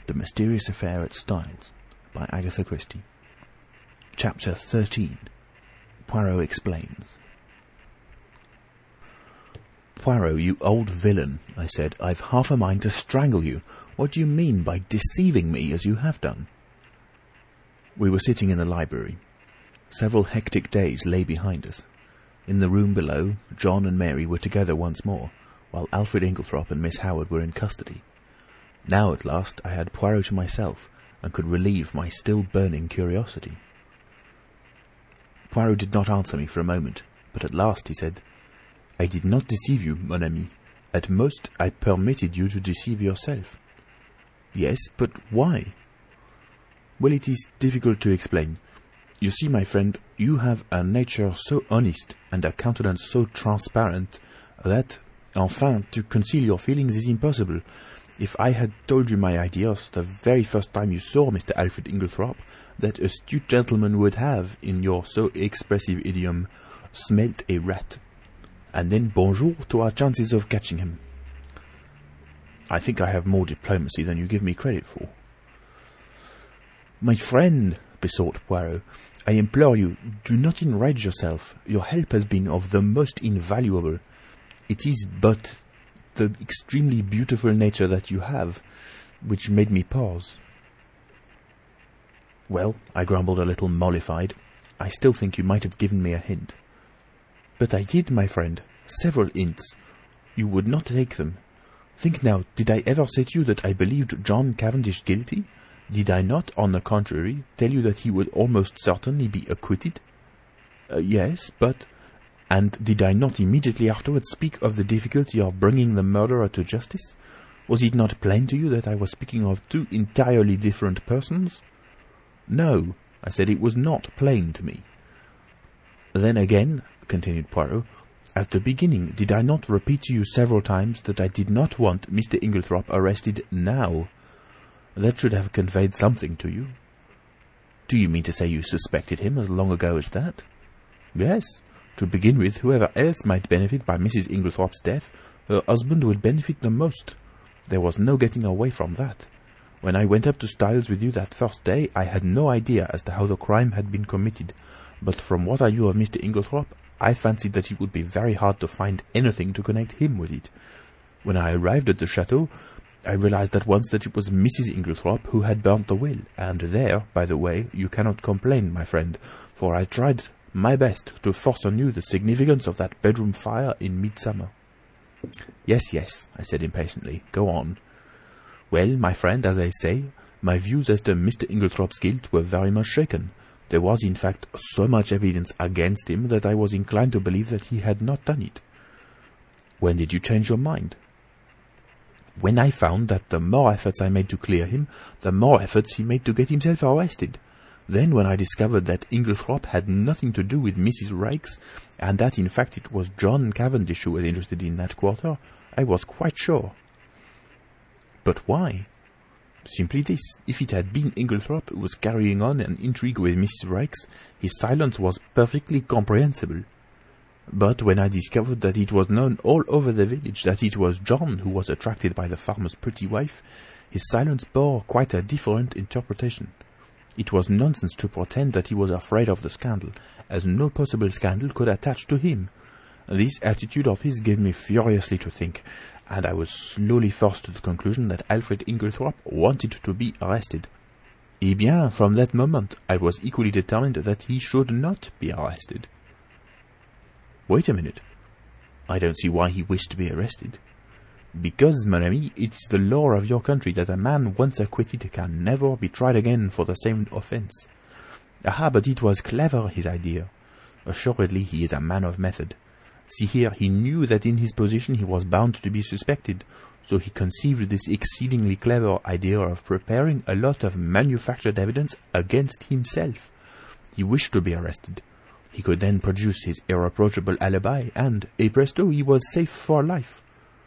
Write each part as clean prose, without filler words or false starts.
The Mysterious Affair at Styles by Agatha Christie. Chapter 13. Poirot Explains. "Poirot, you old villain," I said, "I've half a mind to strangle you. What do you mean by deceiving me as you have done?" We were sitting in the library. Several hectic days lay behind us. In the room below, John and Mary were together once more, while Alfred Inglethorpe and Miss Howard were in custody. Now at last I had Poirot to myself, and could relieve my still burning curiosity. Poirot did not answer me for a moment, but at last he said, "I did not deceive you, mon ami. At most, I permitted you to deceive yourself." "Yes, but why?" "Well, it is difficult to explain. You see, my friend, you have a nature so honest and a countenance so transparent that, enfin, to conceal your feelings is impossible. If I had told you my ideas the very first time you saw Mr. Alfred Inglethorpe, that astute gentleman would have, in your so expressive idiom, smelt a rat. And then bonjour to our chances of catching him." "I think I have more diplomacy than you give me credit for." "My friend," besought Poirot, "I implore you, do not enrage yourself. Your help has been of the most invaluable. It is but the extremely beautiful nature that you have, which made me pause." "Well," I grumbled, a little mollified, "I still think you might have given me a hint." "But I did, my friend. Several hints. You would not take them. Think now, did I ever say to you that I believed John Cavendish guilty? Did I not, on the contrary, tell you that he would almost certainly be acquitted?" "Yes, but—" "And did I not immediately afterwards speak of the difficulty of bringing the murderer to justice? Was it not plain to you that I was speaking of two entirely different persons?" "No," I said, "it was not plain to me." "Then again," continued Poirot, "at the beginning, did I not repeat to you several times that I did not want Mr. Inglethorpe arrested now? That should have conveyed something to you." "Do you mean to say you suspected him as long ago as that?" "Yes. To begin with, whoever else might benefit by Mrs. Inglethorpe's death, her husband would benefit the most. There was no getting away from that. When I went up to Styles with you that first day, I had no idea as to how the crime had been committed, but from what I knew of Mr. Inglethorpe, I fancied that it would be very hard to find anything to connect him with it. When I arrived at the chateau, I realized at once that it was Mrs. Inglethorpe who had burnt the will, and there, by the way, you cannot complain, my friend, for I tried my best to force on you the significance of that bedroom fire in midsummer." Yes, I said impatiently. "Go on." "Well, my friend, as I say, my views as to Mr. Inglethorpe's guilt were very much shaken. There was, in fact, so much evidence against him that I was inclined to believe that he had not done it." "When did you change your mind?" "When I found that the more efforts I made to clear him, the more efforts he made to get himself arrested. Then, when I discovered that Inglethorpe had nothing to do with Mrs. Raikes, and that, in fact, it was John Cavendish who was interested in that quarter, I was quite sure." "But why?" "Simply this. If it had been Inglethorpe who was carrying on an intrigue with Mrs. Raikes, his silence was perfectly comprehensible. But when I discovered that it was known all over the village that it was John who was attracted by the farmer's pretty wife, his silence bore quite a different interpretation. It was nonsense to pretend that he was afraid of the scandal, as no possible scandal could attach to him. This attitude of his gave me furiously to think, and I was slowly forced to the conclusion that Alfred Inglethorpe wanted to be arrested. Eh bien, from that moment, I was equally determined that he should not be arrested." "Wait a minute. I don't see why he wished to be arrested." "Because, mon ami, it is the law of your country that a man once acquitted can never be tried again for the same offence. Ah, but it was clever, his idea. Assuredly, he is a man of method. See here, he knew that in his position he was bound to be suspected, so he conceived this exceedingly clever idea of preparing a lot of manufactured evidence against himself. He wished to be arrested. He could then produce his irreproachable alibi, and, presto, he was safe for life."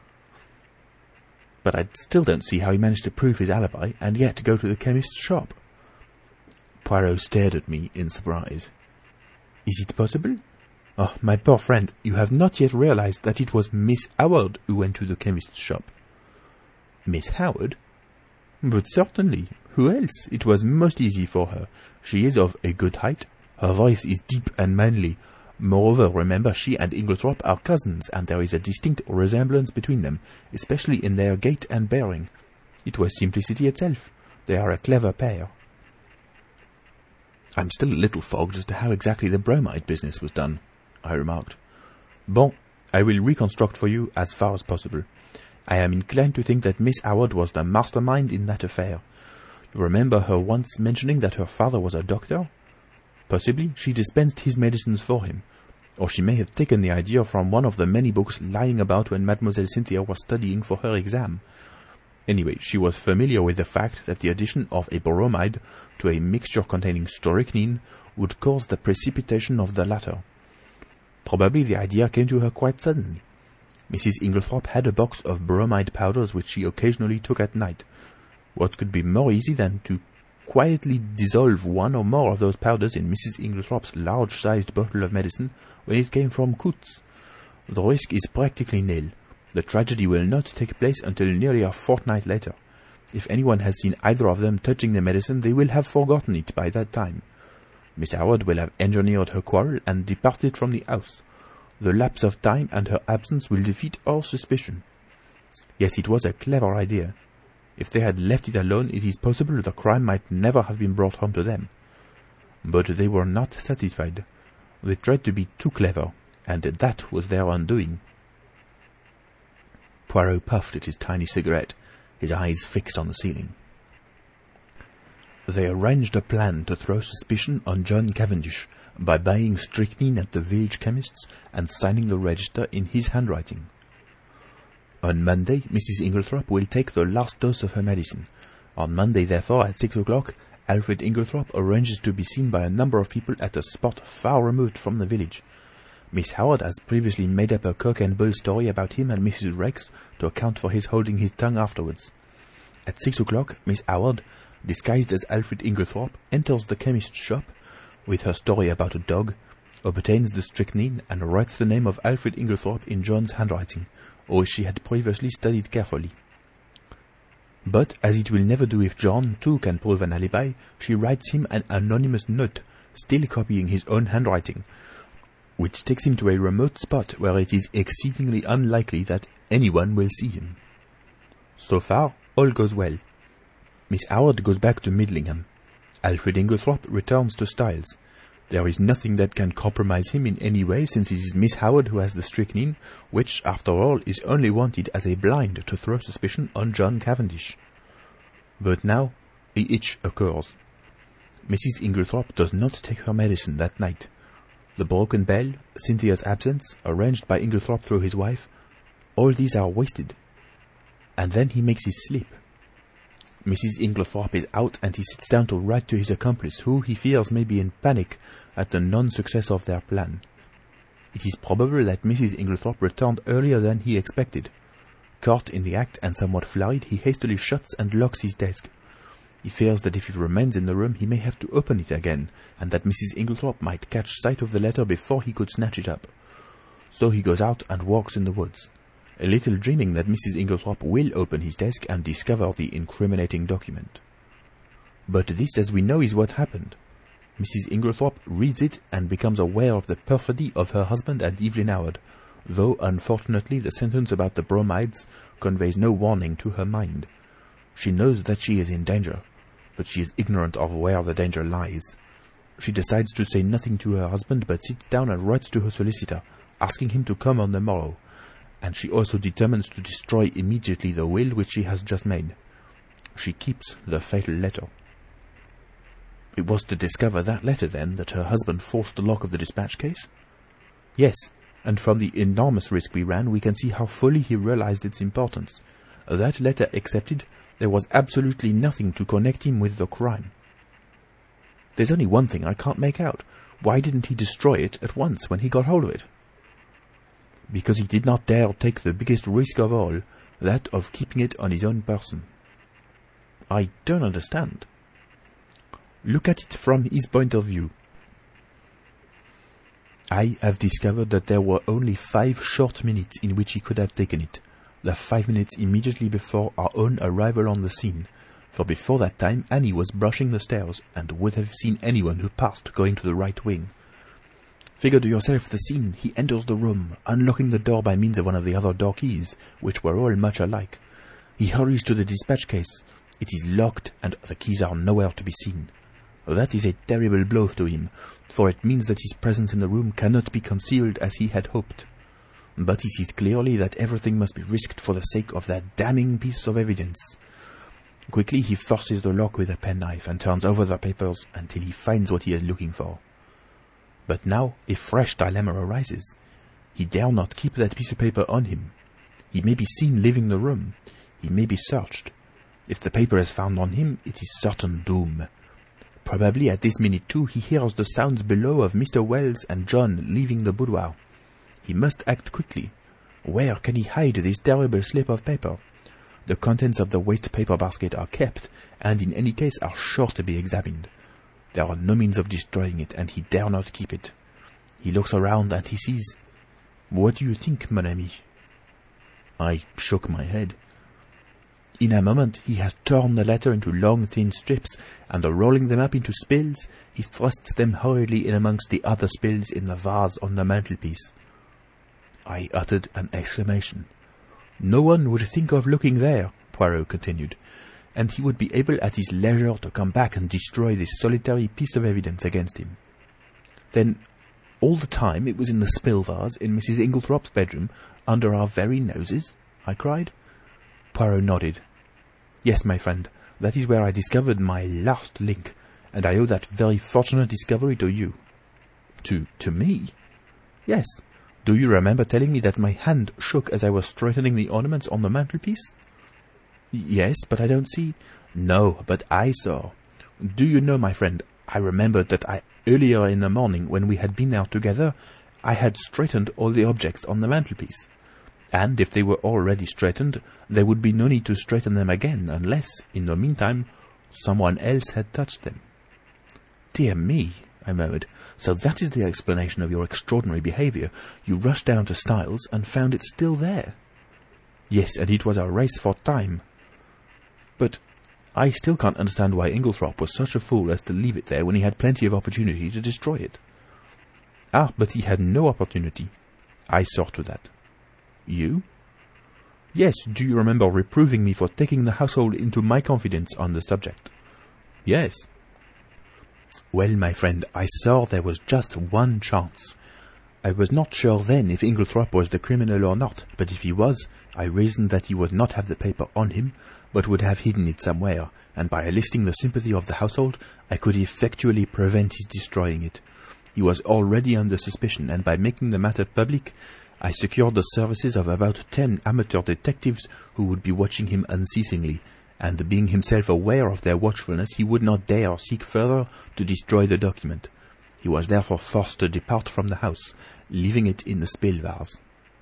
"But I still don't see how he managed to prove his alibi, and yet go to the chemist's shop." Poirot stared at me in surprise. "Is it possible? Oh, my poor friend, you have not yet realized that it was Miss Howard who went to the chemist's shop." "Miss Howard?" But certainly. Who else? It was most easy for her. She is of a good height. Her voice is deep and manly. Moreover, remember, she and Inglethorpe are cousins, and there is a distinct resemblance between them, especially in their gait and bearing. It was simplicity itself. They are a clever pair. I'm still a little fogged as to how exactly the bromide business was done, I remarked. Bon, I will reconstruct for you as far as possible. I am inclined to think that Miss Howard was the mastermind in that affair. You remember her once mentioning that her father was a doctor? Possibly she dispensed his medicines for him, or she may have taken the idea from one of the many books lying about when Mademoiselle Cynthia was studying for her exam. Anyway, she was familiar with the fact that the addition of a bromide to a mixture containing strychnine would cause the precipitation of the latter. Probably the idea came to her quite suddenly. Mrs. Inglethorpe had a box of bromide powders which she occasionally took at night. What could be more easy than to quietly dissolve one or more of those powders in Mrs. Inglethorpe's large-sized bottle of medicine when it came from Coutts? The risk is practically nil. The tragedy will not take place until nearly a fortnight later. If anyone has seen either of them touching the medicine, they will have forgotten it by that time. Miss Howard will have engineered her quarrel and departed from the house. The lapse of time and her absence will defeat all suspicion. Yes, it was a clever idea. If they had left it alone, it is possible the crime might never have been brought home to them. But they were not satisfied. They tried to be too clever, and that was their undoing. Poirot puffed at his tiny cigarette, his eyes fixed on the ceiling. They arranged a plan to throw suspicion on John Cavendish by buying strychnine at the village chemist's and signing the register in his handwriting. On Monday, Mrs. Inglethorpe will take the last dose of her medicine. On Monday, therefore, at 6 o'clock, Alfred Inglethorpe arranges to be seen by a number of people at a spot far removed from the village. Miss Howard has previously made up a cock and bull story about him and Mrs. Rex to account for his holding his tongue afterwards. At 6 o'clock, Miss Howard, disguised as Alfred Inglethorpe, enters the chemist's shop with her story about a dog, obtains the strychnine, and writes the name of Alfred Inglethorpe in John's handwriting, which she had previously studied carefully. But, as it will never do if John, too, can prove an alibi, she writes him an anonymous note, still copying his own handwriting, which takes him to a remote spot where it is exceedingly unlikely that anyone will see him. So far, all goes well. Miss Howard goes back to Midlingham. Alfred Inglethorpe returns to Styles. There is nothing that can compromise him in any way, since it is Miss Howard who has the strychnine, which, after all, is only wanted as a blind to throw suspicion on John Cavendish. But now, a hitch occurs. Mrs. Inglethorpe does not take her medicine that night. The broken bell, Cynthia's absence, arranged by Inglethorpe through his wife, all these are wasted. And then he makes his slip. Mrs. Inglethorpe is out, and he sits down to write to his accomplice, who, he fears, may be in panic at the non-success of their plan. It is probable that Mrs. Inglethorpe returned earlier than he expected. Caught in the act and somewhat flurried, he hastily shuts and locks his desk. He fears that if he remains in the room, he may have to open it again, and that Mrs. Inglethorpe might catch sight of the letter before he could snatch it up. So he goes out and walks in the woods, a little dreaming that Mrs. Inglethorpe will open his desk and discover the incriminating document. But this, as we know, is what happened. Mrs. Inglethorpe reads it and becomes aware of the perfidy of her husband and Evelyn Howard, though, unfortunately, the sentence about the bromides conveys no warning to her mind. She knows that she is in danger, but she is ignorant of where the danger lies. She decides to say nothing to her husband, but sits down and writes to her solicitor, asking him to come on the morrow, and she also determines to destroy immediately the will which she has just made. She keeps the fatal letter. It was to discover that letter, then, that her husband forced the lock of the dispatch case? Yes, and from the enormous risk we ran, we can see how fully he realized its importance. That letter accepted, there was absolutely nothing to connect him with the crime. There's only one thing I can't make out. Why didn't he destroy it at once when he got hold of it? Because he did not dare take the biggest risk of all, that of keeping it on his own person. I don't understand. Look at it from his point of view. I have discovered that there were only 5 short minutes in which he could have taken it. The 5 minutes immediately before our own arrival on the scene, for before that time Annie was brushing the stairs, and would have seen anyone who passed going to the right wing. Figure to yourself the scene. He enters the room, unlocking the door by means of one of the other door keys, which were all much alike. He hurries to the dispatch case. It is locked, and the keys are nowhere to be seen. That is a terrible blow to him, for it means that his presence in the room cannot be concealed as he had hoped. But he sees clearly that everything must be risked for the sake of that damning piece of evidence. Quickly he forces the lock with a penknife and turns over the papers until he finds what he is looking for. But now a fresh dilemma arises. He dare not keep that piece of paper on him. He may be seen leaving the room. He may be searched. If the paper is found on him, it is certain doom. Probably at this minute too he hears the sounds below of Mr. Wells and John leaving the boudoir. He must act quickly. Where can he hide this terrible slip of paper? The contents of the waste paper basket are kept, and in any case are sure to be examined. There are no means of destroying it, and he dare not keep it. He looks around and he sees... What do you think, mon ami? I shook my head. In a moment he has torn the letter into long thin strips, and rolling them up into spills, he thrusts them hurriedly in amongst the other spills in the vase on the mantelpiece. I uttered an exclamation. No one would think of looking there, Poirot continued, and he would be able at his leisure to come back and destroy this solitary piece of evidence against him. Then, all the time it was in the spill vase in Mrs. Inglethorpe's bedroom, under our very noses? I cried. Poirot nodded. Yes, my friend, that is where I discovered my last link, and I owe that very fortunate discovery to you. To me? Yes. Do you remember telling me that my hand shook as I was straightening the ornaments on the mantelpiece? Yes, but I don't see... No, but I saw. Do you know, my friend, I remembered that earlier in the morning, when we had been out together, I had straightened all the objects on the mantelpiece. And if they were already straightened, there would be no need to straighten them again, unless, in the meantime, someone else had touched them. Dear me, I murmured. So that is the explanation of your extraordinary behaviour. You rushed down to Styles and found it still there. Yes, and it was a race for time. But I still can't understand why Inglethorpe was such a fool as to leave it there when he had plenty of opportunity to destroy it. Ah, but he had no opportunity. I saw to that. You? Yes, do you remember reproving me for taking the household into my confidence on the subject? Yes. Well, my friend, I saw there was just one chance. I was not sure then if Inglethorpe was the criminal or not, but if he was, I reasoned that he would not have the paper on him, but would have hidden it somewhere, and by enlisting the sympathy of the household, I could effectually prevent his destroying it. He was already under suspicion, and by making the matter public, I secured the services of about 10 amateur detectives who would be watching him unceasingly, and being himself aware of their watchfulness, he would not dare seek further to destroy the document. He was therefore forced to depart from the house, leaving it in the spill vase.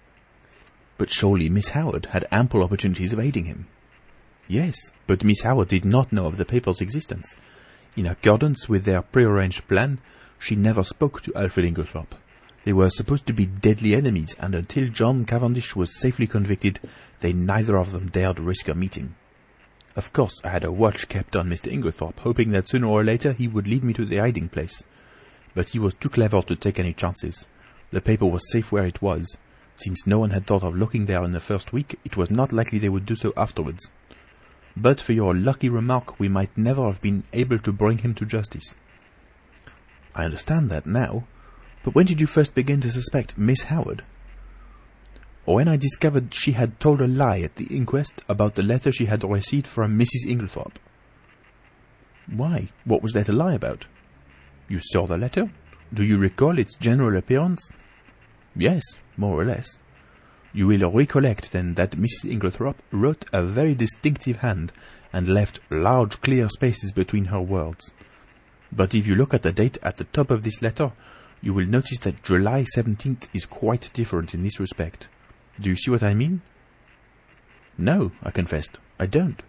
But surely Miss Howard had ample opportunities of aiding him. Yes, but Miss Howard did not know of the paper's existence. In accordance with their prearranged plan, she never spoke to Alfred Inglethorpe. They were supposed to be deadly enemies, and until John Cavendish was safely convicted, they neither of them dared risk a meeting. Of course, I had a watch kept on Mr. Inglethorpe, hoping that sooner or later he would lead me to the hiding place. But he was too clever to take any chances. The paper was safe where it was. Since no one had thought of looking there in the first week, it was not likely they would do so afterwards. But for your lucky remark, we might never have been able to bring him to justice. I understand that now. But when did you first begin to suspect Miss Howard? When I discovered she had told a lie at the inquest about the letter she had received from Mrs. Inglethorpe. Why? What was there to lie about? You saw the letter? Do you recall its general appearance? Yes, more or less. You will recollect, then, that Mrs. Inglethorpe wrote a very distinctive hand, and left large clear spaces between her words. But if you look at the date at the top of this letter, you will notice that July 17th is quite different in this respect. Do you see what I mean? No, I confessed, I don't.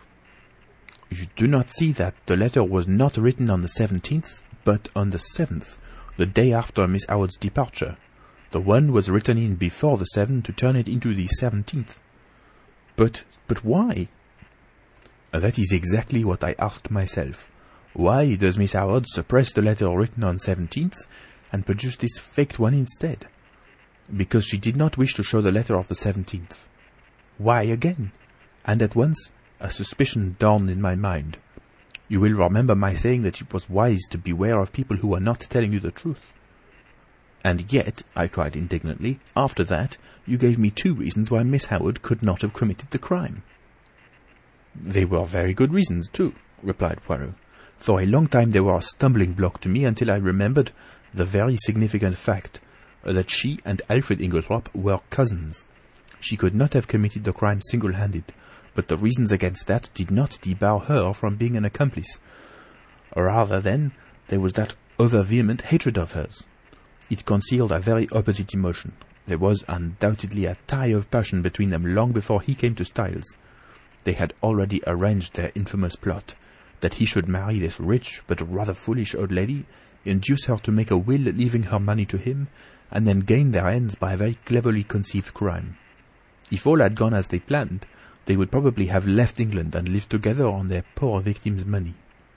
You do not see that the letter was not written on the 17th, but on the 7th, the day after Miss Howard's departure. The one was written in before the 7th to turn it into the 17th. But why? That is exactly what I asked myself. Why does Miss Howard suppress the letter written on 17th and produce this faked one instead? Because she did not wish to show the letter of the 17th. Why again? And at once a suspicion dawned in my mind. You will remember my saying that it was wise to beware of people who are not telling you the truth. And yet, I cried indignantly, after that, you gave me 2 reasons why Miss Howard could not have committed the crime. They were very good reasons, too, replied Poirot. For a long time they were a stumbling block to me until I remembered the very significant fact that she and Alfred Inglethorpe were cousins. She could not have committed the crime single-handed, but the reasons against that did not debar her from being an accomplice. Rather, then, there was that over-vehement hatred of hers. It concealed a very opposite emotion. There was undoubtedly a tie of passion between them long before he came to Styles. They had already arranged their infamous plot, that he should marry this rich but rather foolish old lady, induce her to make a will leaving her money to him, and then gain their ends by a very cleverly conceived crime. If all had gone as they planned, they would probably have left England and lived together on their poor victim's money.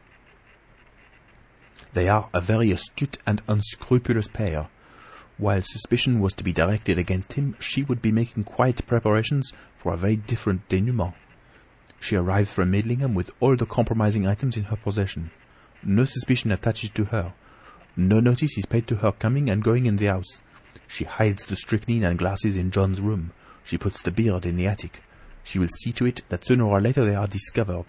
They are a very astute and unscrupulous pair. While suspicion was to be directed against him, she would be making quiet preparations for a very different denouement. She arrives from Midlingham with all the compromising items in her possession. No suspicion attaches to her. No notice is paid to her coming and going in the house. She hides the strychnine and glasses in John's room. She puts the beard in the attic. She will see to it that sooner or later they are discovered.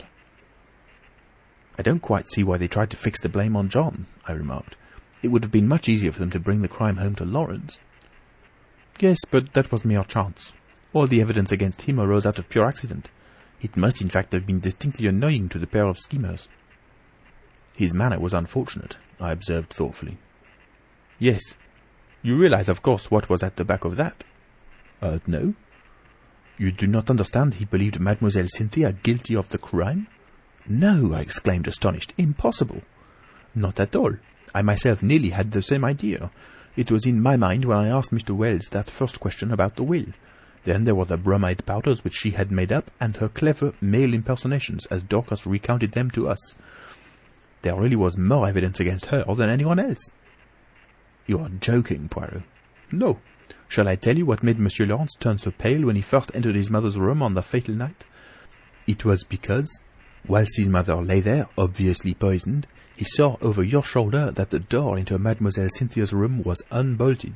I don't quite see why they tried to fix the blame on John, I remarked. It would have been much easier for them to bring the crime home to Lawrence. Yes, but that was mere chance. All the evidence against him arose out of pure accident. It must, in fact, have been distinctly annoying to the pair of schemers. His manner was unfortunate, I observed thoughtfully. Yes. You realize, of course, what was at the back of that? No. You do not understand he believed Mademoiselle Cynthia guilty of the crime? No, I exclaimed, astonished. Impossible. Not at all. I myself nearly had the same idea. It was in my mind when I asked Mr. Wells that first question about the will. Then there were the bromide powders which she had made up, and her clever male impersonations, as Dorcas recounted them to us. There really was more evidence against her than anyone else. You are joking, Poirot. No. Shall I tell you what made Monsieur Lawrence turn so pale when he first entered his mother's room on the fatal night? It was because, whilst his mother lay there, obviously poisoned, he saw over your shoulder that the door into Mademoiselle Cynthia's room was unbolted.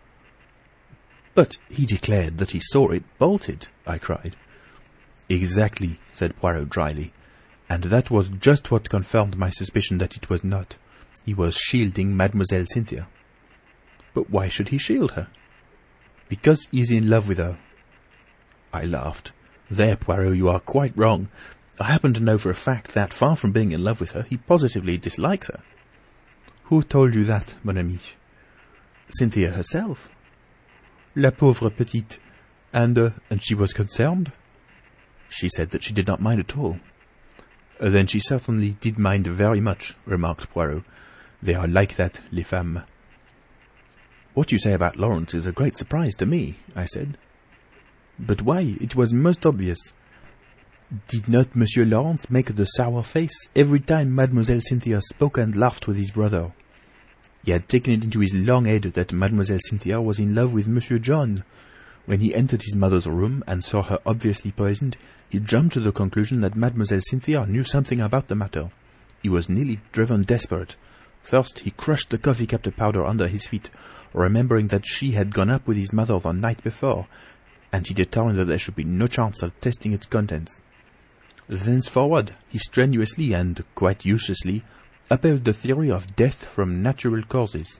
But he declared that he saw it bolted, I cried. Exactly, said Poirot dryly, and that was just what confirmed my suspicion that it was not. He was shielding Mademoiselle Cynthia. But why should he shield her? Because he is in love with her. I laughed. There, Poirot, you are quite wrong. I happen to know for a fact that, far from being in love with her, he positively dislikes her. Who told you that, mon ami? Cynthia herself. La pauvre petite. And she was concerned? She said that she did not mind at all. Then she certainly did mind very much, remarked Poirot. They are like that, les femmes. What you say about Lawrence is a great surprise to me, I said. But why? It was most obvious. Did not Monsieur Lawrence make the sour face every time Mademoiselle Cynthia spoke and laughed with his brother? He had taken it into his long head that Mademoiselle Cynthia was in love with Monsieur John. When he entered his mother's room and saw her obviously poisoned, he jumped to the conclusion that Mademoiselle Cynthia knew something about the matter. He was nearly driven desperate. First, he crushed the coffee cup to powder under his feet, remembering that she had gone up with his mother the night before, and he determined that there should be no chance of testing its contents. Thenceforward, he strenuously and quite uselessly upheld the theory of death from natural causes.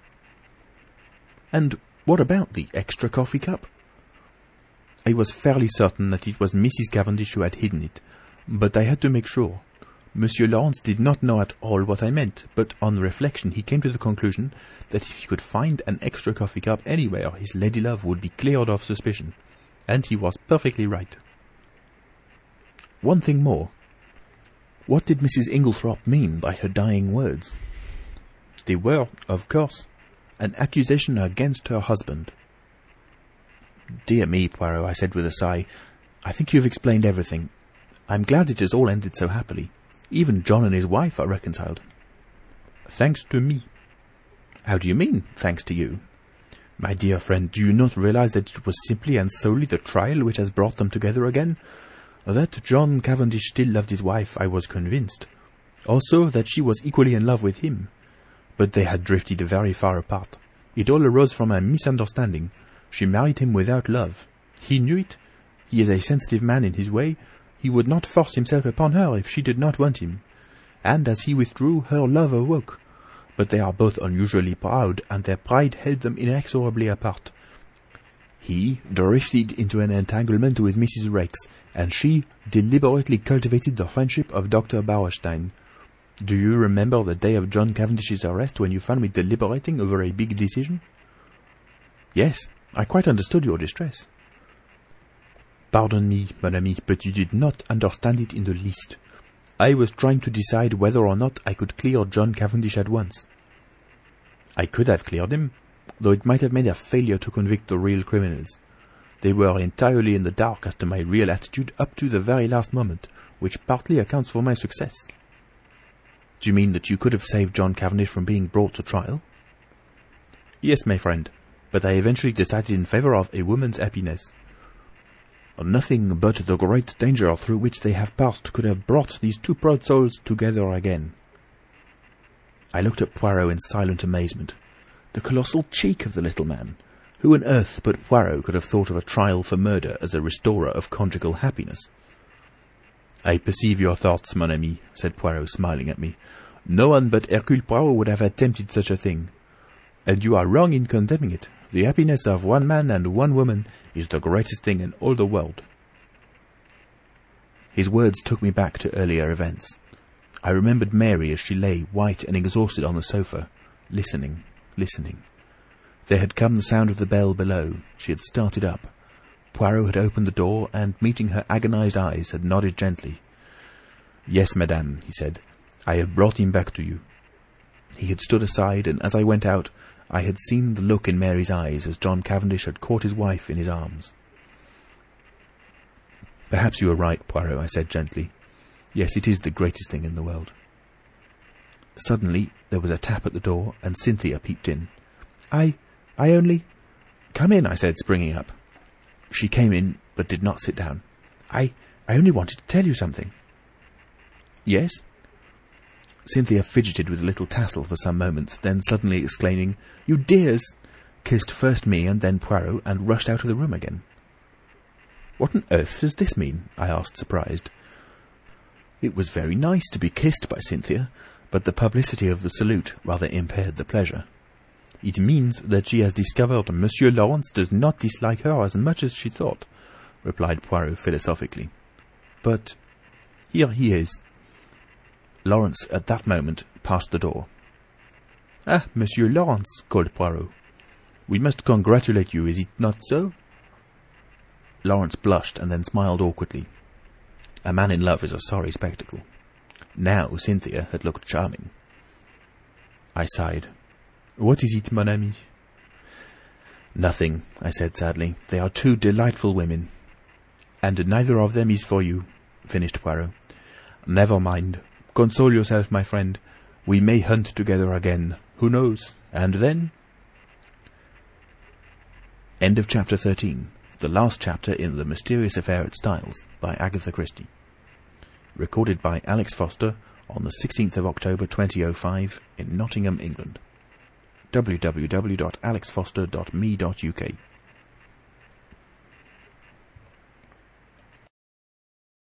And what about the extra coffee cup? I was fairly certain that it was Mrs. Cavendish who had hidden it, but I had to make sure. Monsieur Lawrence did not know at all what I meant, but on reflection he came to the conclusion that if he could find an extra coffee cup anywhere, his ladylove would be cleared of suspicion. And he was perfectly right. One thing more. What did Mrs. Inglethorpe mean by her dying words? They were, of course, an accusation against her husband. Dear me, Poirot, I said with a sigh, I think you have explained everything. I'm glad it has all ended so happily. Even John and his wife are reconciled." "Thanks to me." "How do you mean, thanks to you?" "My dear friend, do you not realize that it was simply and solely the trial which has brought them together again? That John Cavendish still loved his wife, I was convinced. Also that she was equally in love with him. But they had drifted very far apart. It all arose from a misunderstanding. She married him without love. He knew it. He is a sensitive man in his way. He would not force himself upon her if she did not want him. And as he withdrew, her love awoke. But they are both unusually proud, and their pride held them inexorably apart. He drifted into an entanglement with Mrs. Rex, and she deliberately cultivated the friendship of Dr. Bauerstein. Do you remember the day of John Cavendish's arrest, when you found me deliberating over a big decision?" "Yes, I quite understood your distress." "Pardon me, mon ami, but you did not understand it in the least. I was trying to decide whether or not I could clear John Cavendish at once. I could have cleared him, though it might have made a failure to convict the real criminals. They were entirely in the dark as to my real attitude up to the very last moment, which partly accounts for my success." "Do you mean that you could have saved John Cavendish from being brought to trial?" "Yes, my friend, but I eventually decided in favour of a woman's happiness. Nothing but the great danger through which they have passed could have brought these two proud souls together again." I looked at Poirot in silent amazement. The colossal cheek of the little man! Who on earth but Poirot could have thought of a trial for murder as a restorer of conjugal happiness? "I perceive your thoughts, mon ami," said Poirot, smiling at me. "No one but Hercule Poirot would have attempted such a thing. And you are wrong in condemning it. The happiness of one man and one woman is the greatest thing in all the world." His words took me back to earlier events. I remembered Mary as she lay, white and exhausted, on the sofa, listening. There had come the sound of the bell below. She had started up. Poirot had opened the door, and, meeting her agonized eyes, had nodded gently. "Yes, madame," he said, "I have brought him back to you." He had stood aside, and as I went out, I had seen the look in Mary's eyes as John Cavendish had caught his wife in his arms. "Perhaps you are right, Poirot," I said gently. "Yes, it is the greatest thing in the world." Suddenly there was a tap at the door, and Cynthia peeped in. I only—" "Come in," I said, springing up. She came in, but did not sit down. I only wanted to tell you something." "Yes?" Cynthia fidgeted with a little tassel for some moments, then suddenly exclaiming, "You dears!" kissed first me and then Poirot, and rushed out of the room again. "What on earth does this mean?" I asked, surprised. It was very nice to be kissed by Cynthia, but the publicity of the salute rather impaired the pleasure. "It means that she has discovered Monsieur Lawrence does not dislike her as much as she thought," replied Poirot philosophically. "But here he is." Lawrence at that moment passed the door. "Ah, Monsieur Lawrence," called Poirot. "We must congratulate you, is it not so?" Lawrence blushed and then smiled awkwardly. A man in love is a sorry spectacle. Now Cynthia had looked charming. I sighed. "What is it, mon ami?" "Nothing," I said sadly. "They are two delightful women." "And neither of them is for you," finished Poirot. "Never mind. Console yourself, my friend. We may hunt together again. Who knows? And then—" End of chapter 13. The last chapter in The Mysterious Affair at Styles by Agatha Christie. Recorded by Alex Foster on the 16th of October 2005 in Nottingham, England. www.alexfoster.me.uk